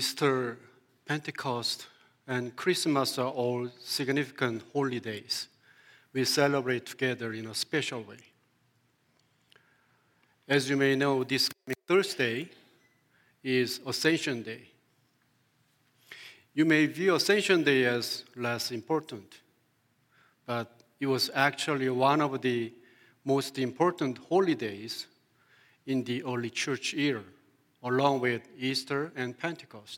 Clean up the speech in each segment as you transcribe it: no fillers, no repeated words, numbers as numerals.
Easter, Pentecost, and Christmas are all significant holy days we celebrate together in a special way. As you may know, this coming Thursday is Ascension Day. You may view Ascension Day as less important, but it was actually one of the most important holy days in the early church era, along with Easter and Pentecost.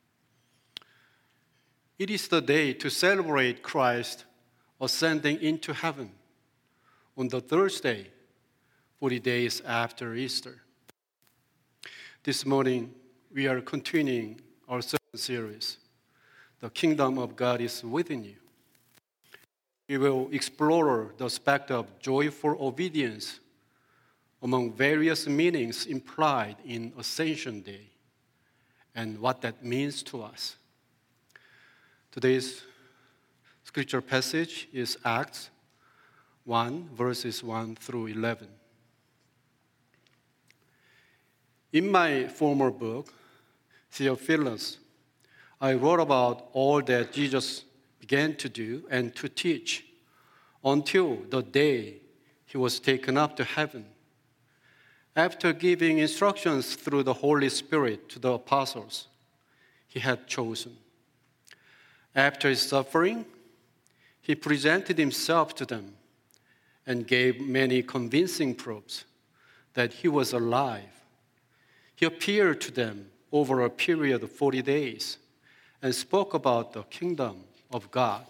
It is the day to celebrate Christ ascending into heaven on the Thursday, 40 days after Easter. This morning, we are continuing our sermon series, The Kingdom of God is Within You. We will explore the aspect of joyful obedience among various meanings implied in Ascension Day and what that means to us. Today's scripture passage is Acts 1, verses 1 through 11. In my former book, Theophilus, I wrote about all that Jesus began to do and to teach until the day he was taken up to heaven, after giving instructions through the Holy Spirit to the apostles he had chosen. After his suffering, he presented himself to them and gave many convincing proofs that he was alive. He appeared to them over a period of 40 days and spoke about the kingdom of God.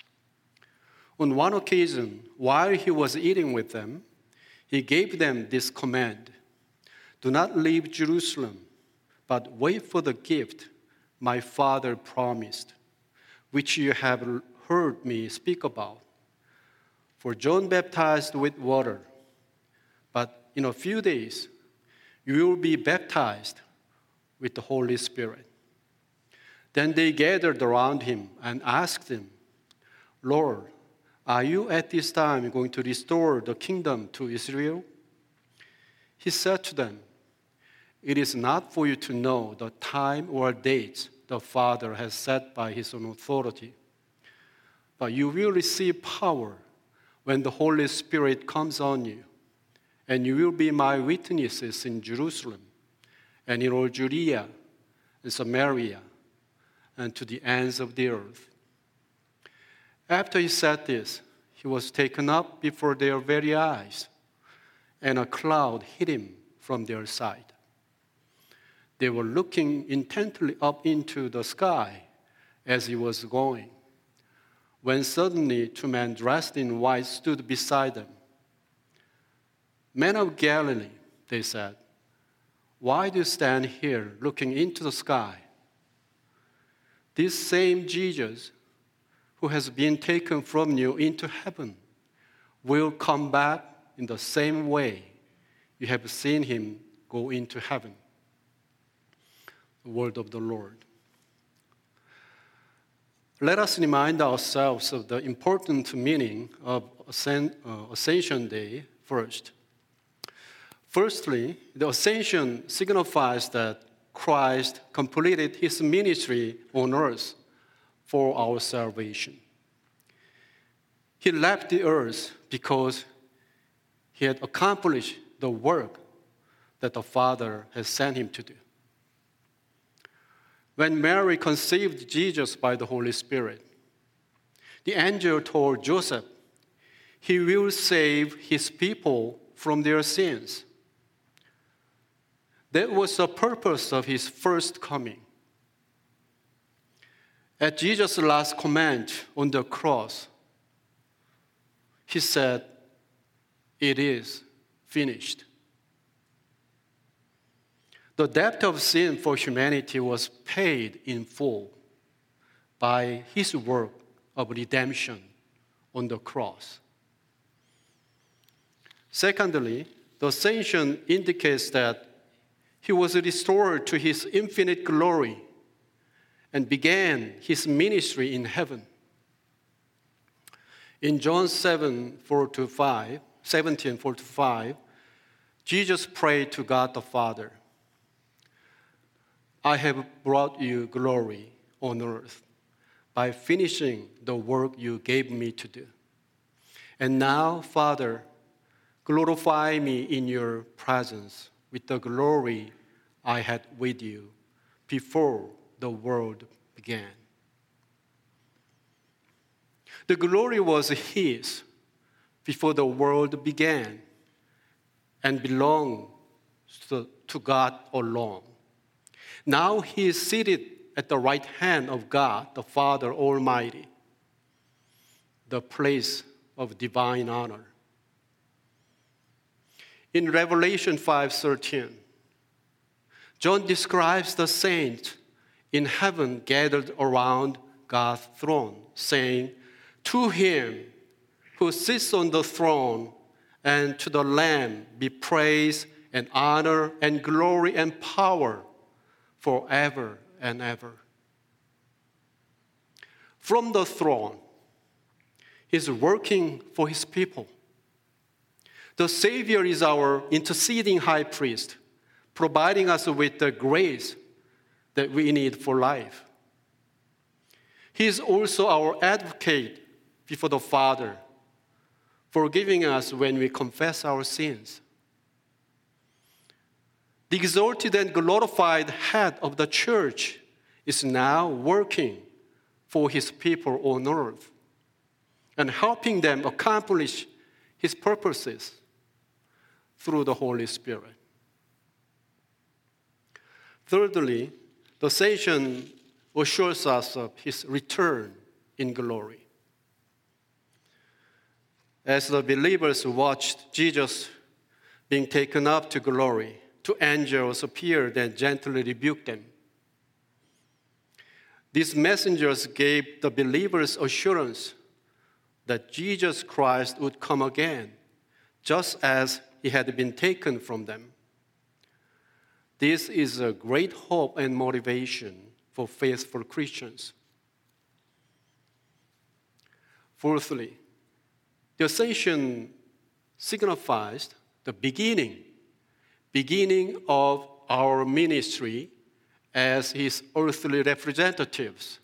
On one occasion, while he was eating with them, he gave them this command: "Do not leave Jerusalem, but wait for the gift my Father promised, which you have heard me speak about. For John baptized with water, but in a few days you will be baptized with the Holy Spirit." Then they gathered around him and asked him, "Lord, are you at this time going to restore the kingdom to Israel?" He said to them, "It is not for you to know the time or dates the Father has set by his own authority, but you will receive power when the Holy Spirit comes on you, and you will be my witnesses in Jerusalem and in all Judea and Samaria and to the ends of the earth." After he said this, he was taken up before their very eyes, and a cloud hid him from their sight. They were looking intently up into the sky as he was going, when suddenly 2 men dressed in white stood beside them. "Men of Galilee," they said, "why do you stand here looking into the sky? This same Jesus who has been taken from you into heaven will come back in the same way you have seen him go into heaven." The word of the Lord. Let us remind ourselves of the important meaning of Ascension Day first. Firstly, the ascension signifies that Christ completed his ministry on earth for our salvation. He left the earth because he had accomplished the work that the Father has sent him to do. When Mary conceived Jesus by the Holy Spirit, the angel told Joseph, "He will save his people from their sins." That was the purpose of his first coming. At Jesus' last command on the cross, he said, "It is finished." The debt of sin for humanity was paid in full by his work of redemption on the cross. Secondly, the ascension indicates that he was restored to his infinite glory and began his ministry in heaven. In John 17:4-5, Jesus prayed to God the Father, I have brought you glory on earth by finishing the work you gave me to do. And now, Father, glorify me in your presence with the glory I had with you before the world began. The glory was his before the world began and belonged to God alone. Now he is seated at the right hand of God, the Father Almighty, the place of divine honor. In Revelation 5:13, John describes the saints in heaven gathered around God's throne, saying, "To him who sits on the throne and to the Lamb be praise and honor and glory and power forever and ever." From the throne, he's working for his people. The Savior is our interceding high priest, providing us with the grace that we need for life. He is also our advocate before the Father, forgiving us when we confess our sins. The exalted and glorified head of the church is now working for his people on earth and helping them accomplish his purposes through the Holy Spirit. Thirdly, the Ascension assures us of his return in glory. As the believers watched Jesus being taken up to glory, two angels appeared and gently rebuked them. These messengers gave the believers assurance that Jesus Christ would come again, just as he had been taken from them. This is a great hope and motivation for faithful Christians. Fourthly, the Ascension signifies the beginning of our ministry as his earthly representatives.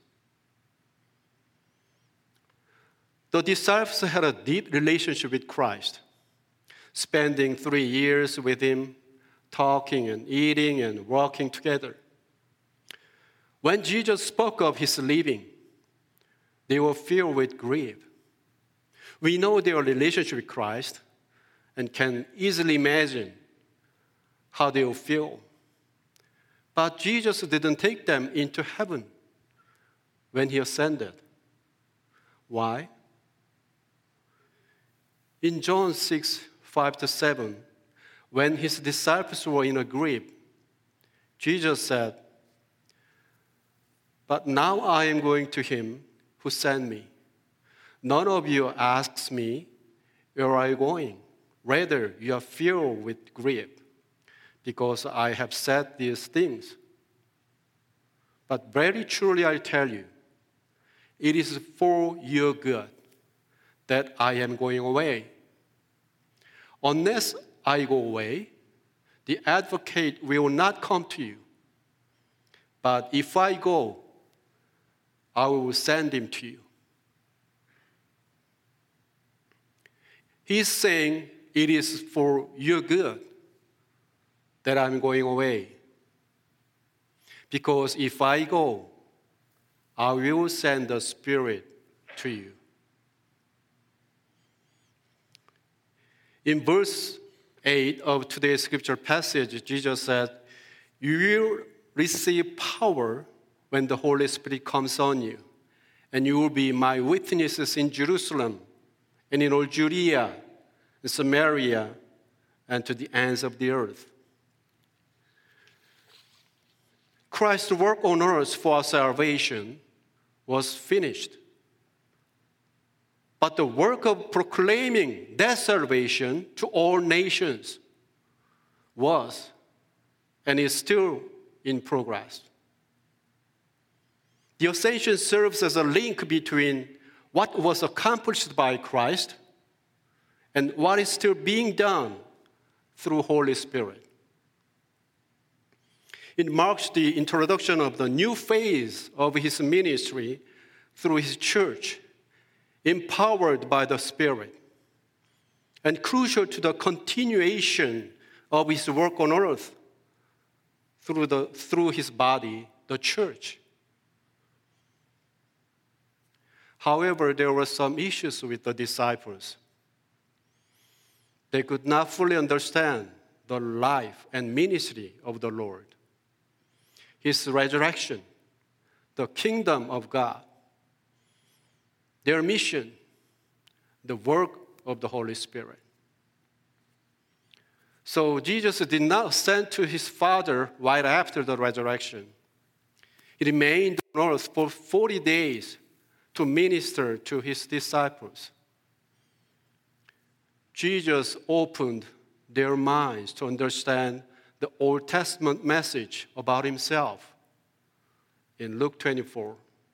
The disciples had a deep relationship with Christ, spending 3 years with him, talking and eating and walking together. When Jesus spoke of his leaving, they were filled with grief. We know their relationship with Christ and can easily imagine how they will feel. But Jesus didn't take them into heaven when he ascended. Why? In John 6:5-7, when his disciples were in a grief, Jesus said, "But now I am going to him who sent me. None of you asks me, 'Where are you going?' Rather, you are filled with grief, because I have said these things. But very truly I tell you, it is for your good that I am going away. Unless I go away, the advocate will not come to you. But if I go, I will send him to you." He's saying it is for your good that I'm going away. Because if I go, I will send the Spirit to you. In verse 8 of today's scripture passage, Jesus said, "You will receive power when the Holy Spirit comes on you, and you will be my witnesses in Jerusalem and in all Judea and Samaria and to the ends of the earth." Christ's work on earth for our salvation was finished. But the work of proclaiming that salvation to all nations was and is still in progress. The Ascension serves as a link between what was accomplished by Christ and what is still being done through Holy Spirit. It marks the introduction of the new phase of his ministry through his church, empowered by the Spirit, and crucial to the continuation of his work on earth through his body, the church. However, there were some issues with the disciples. They could not fully understand the life and ministry of the Lord, his resurrection, the kingdom of God, their mission, the work of the Holy Spirit. So Jesus did not ascend to his Father right after the resurrection. He remained on earth for 40 days to minister to his disciples. Jesus opened their minds to understand the Old Testament message about himself in Luke 24.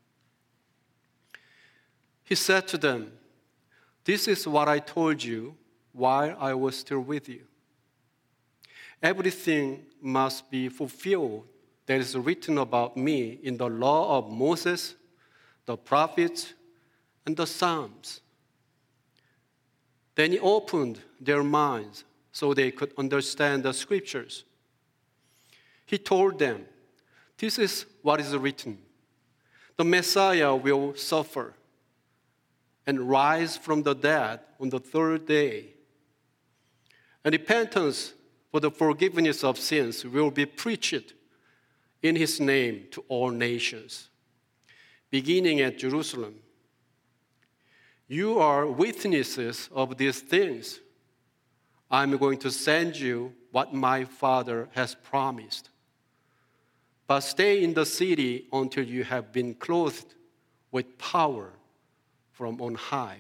He said to them, "This is what I told you while I was still with you. Everything must be fulfilled that is written about me in the law of Moses, the prophets, and the Psalms." Then he opened their minds so they could understand the scriptures. He told them, "This is what is written. The Messiah will suffer and rise from the dead on the third day. And repentance for the forgiveness of sins will be preached in his name to all nations, beginning at Jerusalem. You are witnesses of these things. I'm going to send you what my Father has promised. But stay in the city until you have been clothed with power from on high."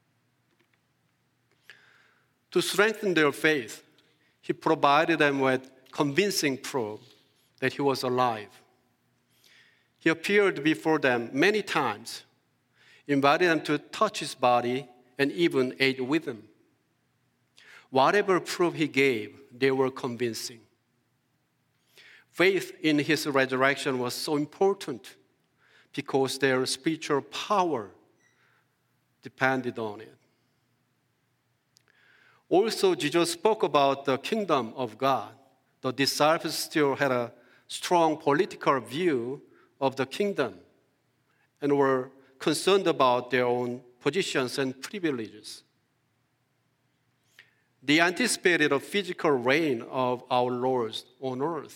To strengthen their faith, he provided them with convincing proof that he was alive. He appeared before them many times, invited them to touch his body, and even ate with them. Whatever proof he gave, they were convincing. Faith in his resurrection was so important because their spiritual power depended on it. Also, Jesus spoke about the kingdom of God. The disciples still had a strong political view of the kingdom and were concerned about their own positions and privileges. They anticipated a physical reign of our Lord on earth.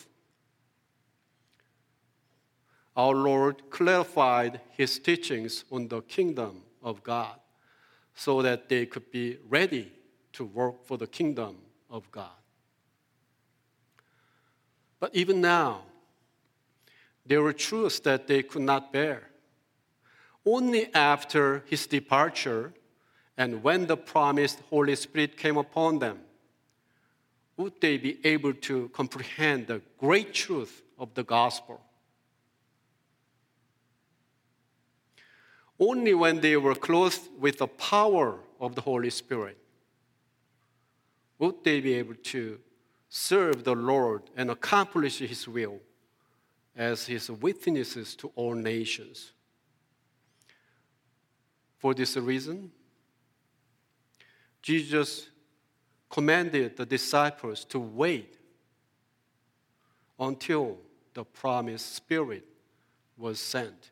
Our Lord clarified his teachings on the kingdom of God so that they could be ready to work for the kingdom of God. But even now, there were truths that they could not bear. Only after his departure and when the promised Holy Spirit came upon them would they be able to comprehend the great truth of the gospel. Only when they were clothed with the power of the Holy Spirit would they be able to serve the Lord and accomplish his will as his witnesses to all nations. For this reason, Jesus commanded the disciples to wait until the promised Spirit was sent.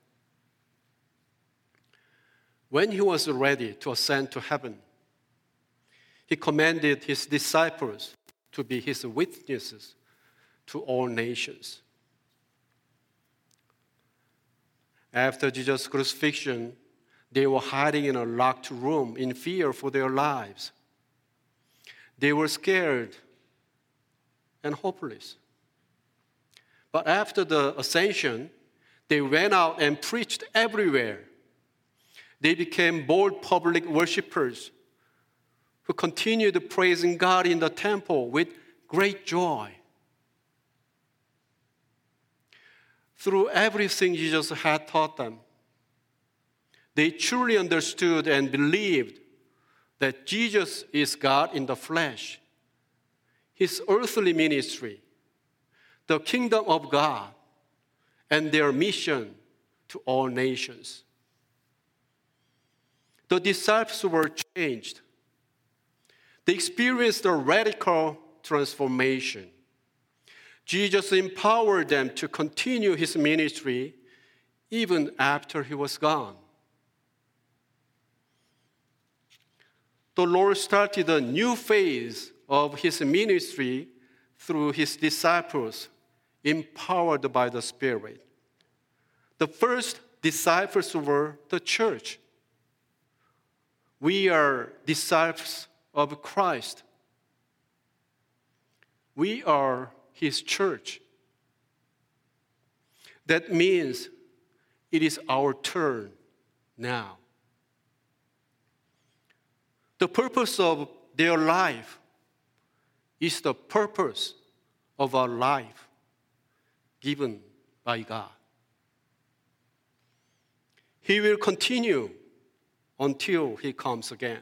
When he was ready to ascend to heaven, he commanded his disciples to be his witnesses to all nations. After Jesus' crucifixion, they were hiding in a locked room in fear for their lives. They were scared and hopeless. But after the ascension, they went out and preached everywhere. They became bold public worshipers who continued praising God in the temple with great joy. Through everything Jesus had taught them, they truly understood and believed that Jesus is God in the flesh. His earthly ministry, the kingdom of God and their mission to all nations. The disciples were changed. They experienced a radical transformation. Jesus empowered them to continue his ministry even after he was gone. The Lord started a new phase of his ministry through his disciples, empowered by the Spirit. The first disciples were the church. We are disciples of Christ. We are his church. That means it is our turn now. The purpose of their life is the purpose of our life given by God. He will continue until he comes again.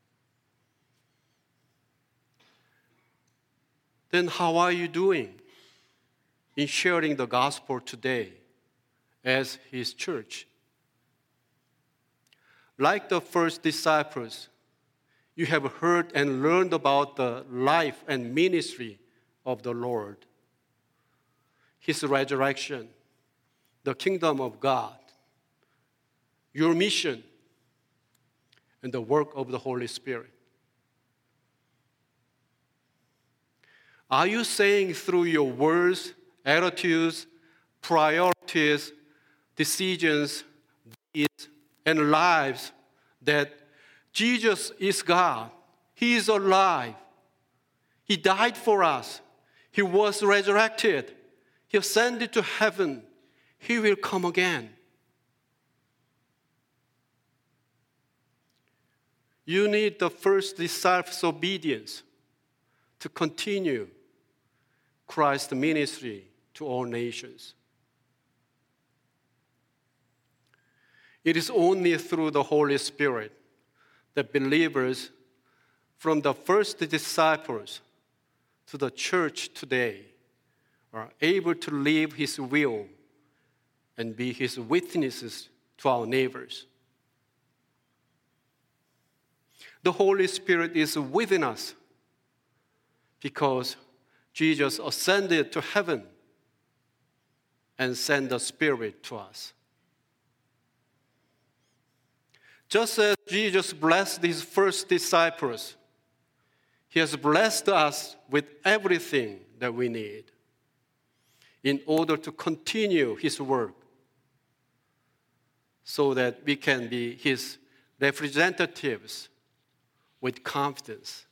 Then how are you doing in sharing the gospel today as his church? Like the first disciples, you have heard and learned about the life and ministry of the Lord, his resurrection, the kingdom of God, your mission, and the work of the Holy Spirit. Are you saying through your words, attitudes, priorities, decisions, deeds, and lives that Jesus is God? He is alive. He died for us. He was resurrected. He ascended to heaven. He will come again. You need the first disciples' obedience to continue Christ's ministry to all nations. It is only through the Holy Spirit that believers, from the first disciples to the church today, are able to live his will and be his witnesses to our neighbors. The Holy Spirit is within us because Jesus ascended to heaven and sent the Spirit to us. Just as Jesus blessed his first disciples, he has blessed us with everything that we need in order to continue his work so that we can be his representatives with confidence.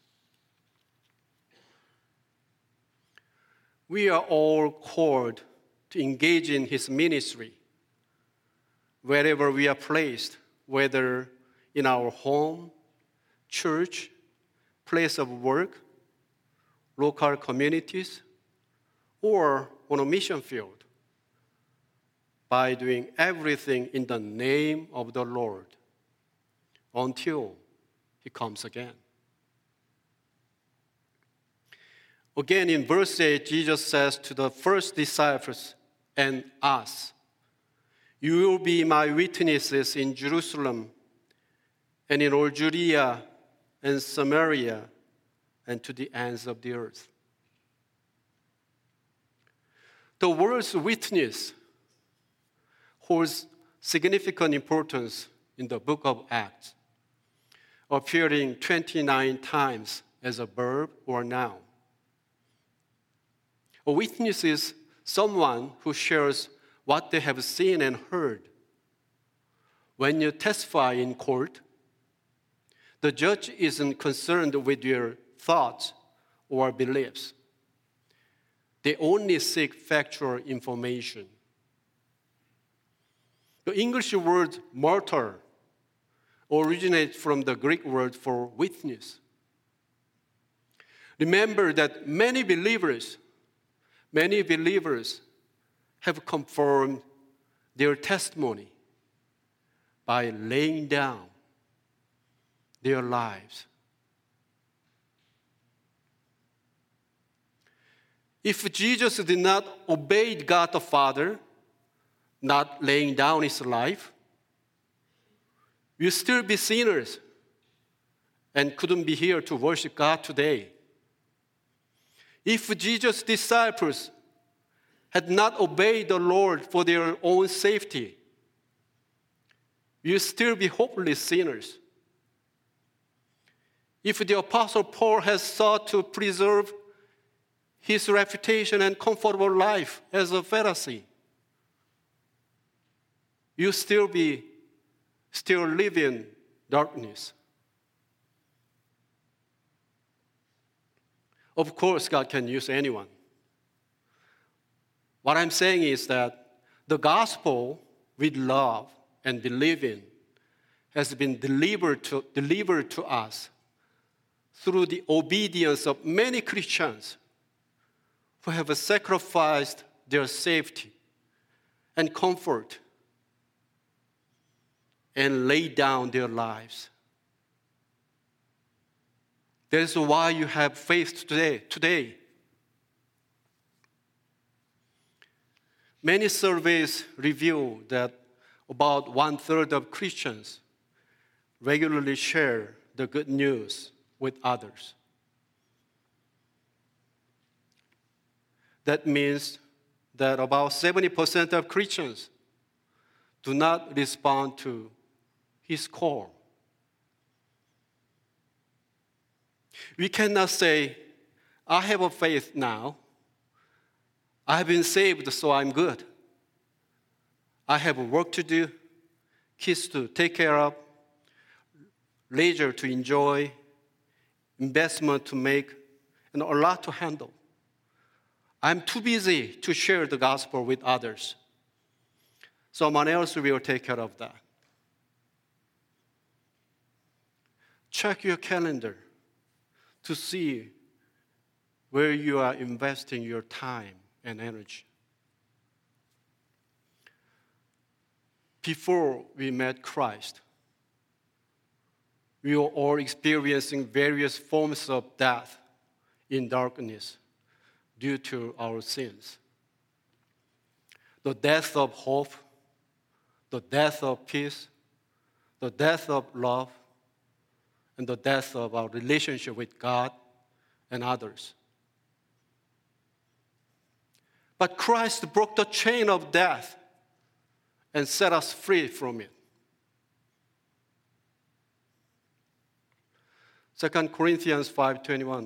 We are all called to engage in his ministry wherever we are placed, whether in our home, church, place of work, local communities, or on a mission field, by doing everything in the name of the Lord until he comes again. Again, in verse 8, Jesus says to the first disciples and us, "You will be my witnesses in Jerusalem and in all Judea and Samaria and to the ends of the earth." The word witness holds significant importance in the book of Acts, appearing 29 times as a verb or noun. A witness is someone who shares what they have seen and heard. When you testify in court, the judge isn't concerned with your thoughts or beliefs. They only seek factual information. The English word martyr originates from the Greek word for witness. Remember that many believers have confirmed their testimony by laying down their lives. If Jesus did not obey God the Father, not laying down his life, we'll still be sinners and couldn't be here to worship God today. If Jesus' disciples had not obeyed the Lord for their own safety, we'll still be hopeless sinners. If the Apostle Paul has sought to preserve his reputation and comfortable life as a Pharisee, you still live in darkness. Of course, God can use anyone. What I'm saying is that the gospel we love and believe in has been delivered to us through the obedience of many Christians who have sacrificed their safety and comfort and laid down their lives. That is why you have faith today. Many surveys reveal that about 1/3 of Christians regularly share the good news with others. That means that about 70% of Christians do not respond to his call. We cannot say, I have a faith now. I have been saved, so I'm good. I have work to do, kids to take care of, leisure to enjoy, investment to make, and a lot to handle. I'm too busy to share the gospel with others. Someone else will take care of that. Check your calendar to see where you are investing your time and energy. Before we met Christ, we were all experiencing various forms of death in darkness due to our sins. The death of hope, the death of peace, the death of love, and the death of our relationship with God and others. But Christ broke the chain of death and set us free from it. 2 Corinthians 5:21.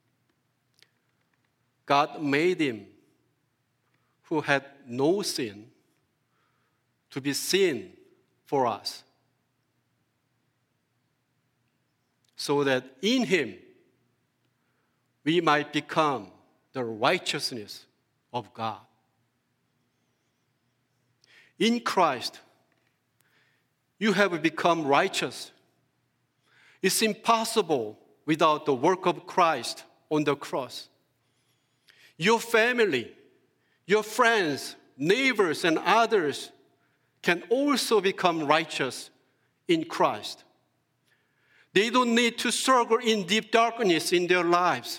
God made him who had no sin to be sin for us, so that in him we might become the righteousness of God. In Christ, you have become righteous. It's impossible without the work of Christ on the cross. Your family, your friends, neighbors, and others can also become righteous in Christ. They don't need to struggle in deep darkness in their lives.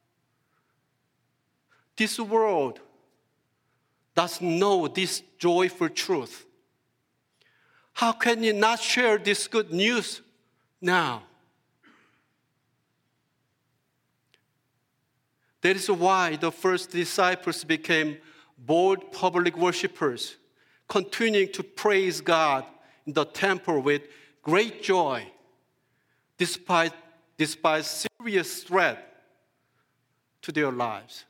This world does know this joyful truth. How can you not share this good news now? That is why the first disciples became bold public worshipers, continuing to praise God in the temple with great joy, despite serious threat to their lives.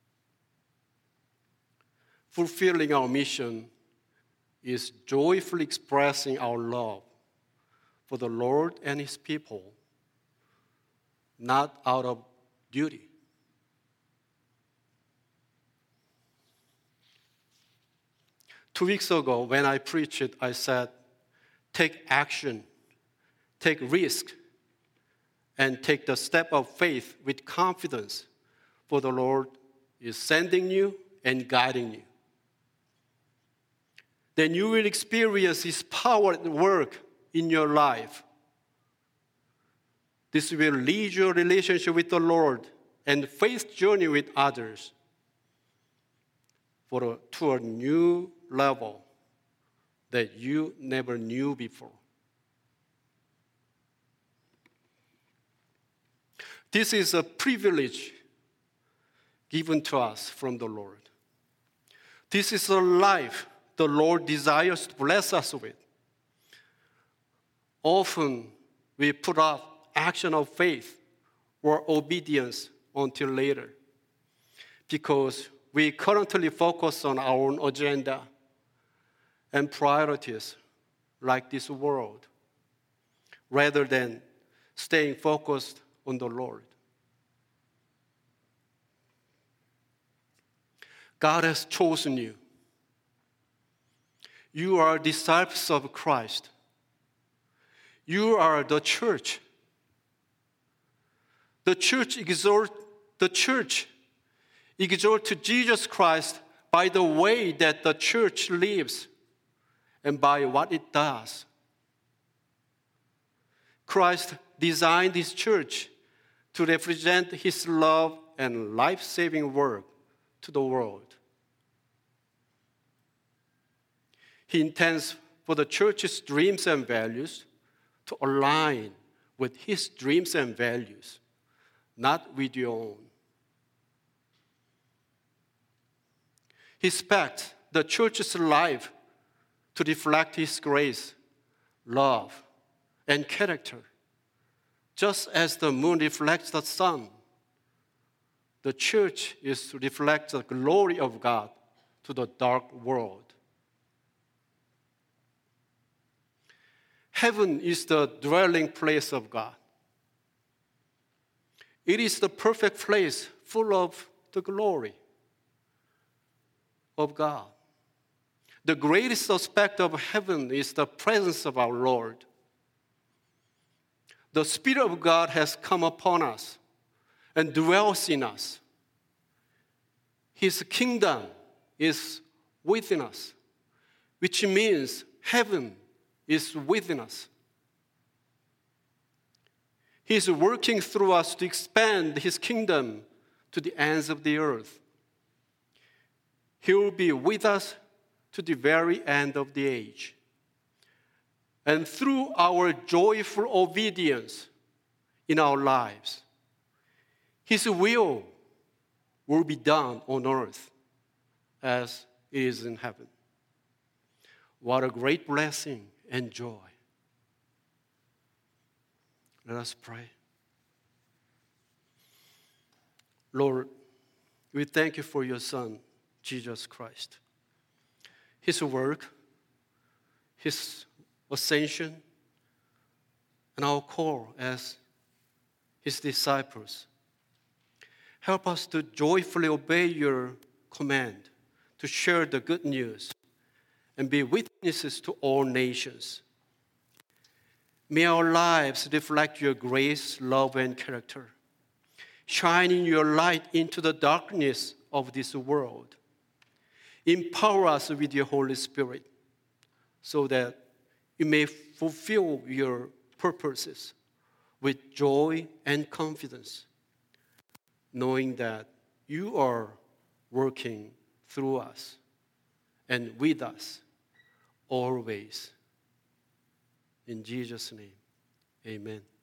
Fulfilling our mission is joyfully expressing our love for the Lord and his people, not out of duty. Two weeks ago, when I preached it, I said, take action, take risk, and take the step of faith with confidence, for the Lord is sending you and guiding you. Then you will experience his power at work in your life. This will lead your relationship with the Lord and faith journey with others to a new level that you never knew before. This is a privilege given to us from the Lord. This is a life the Lord desires to bless us with. Often we put off action of faith or obedience until later because we currently focus on our own agenda and priorities like this world rather than staying focused on the Lord. God has chosen you. You are disciples of Christ. You are the church. The church exhorts to Jesus Christ by the way that the church lives and by what it does. Christ designed his church to represent his love and life-saving work to the world. He intends for the church's dreams and values to align with his dreams and values, not with your own. He expects the church's life to reflect his grace, love, and character. Just as the moon reflects the sun, the church is to reflect the glory of God to the dark world. Heaven is the dwelling place of God. It is the perfect place full of the glory of God. The greatest aspect of heaven is the presence of our Lord. The Spirit of God has come upon us and dwells in us. His kingdom is within us, which means heaven is within us. He is working through us to expand his kingdom to the ends of the earth. He will be with us to the very end of the age. And through our joyful obedience in our lives, his will be done on earth as it is in heaven. What a great blessing and joy. Let us pray. Lord, we thank you for your Son, Jesus Christ. His work, his ascension, and our call as his disciples. Help us to joyfully obey your command to share the good news and be witnesses to all nations. May our lives reflect your grace, love, and character, shining your light into the darkness of this world. Empower us with your Holy Spirit so that you may fulfill your purposes with joy and confidence, knowing that you are working through us and with us always. In Jesus' name, amen.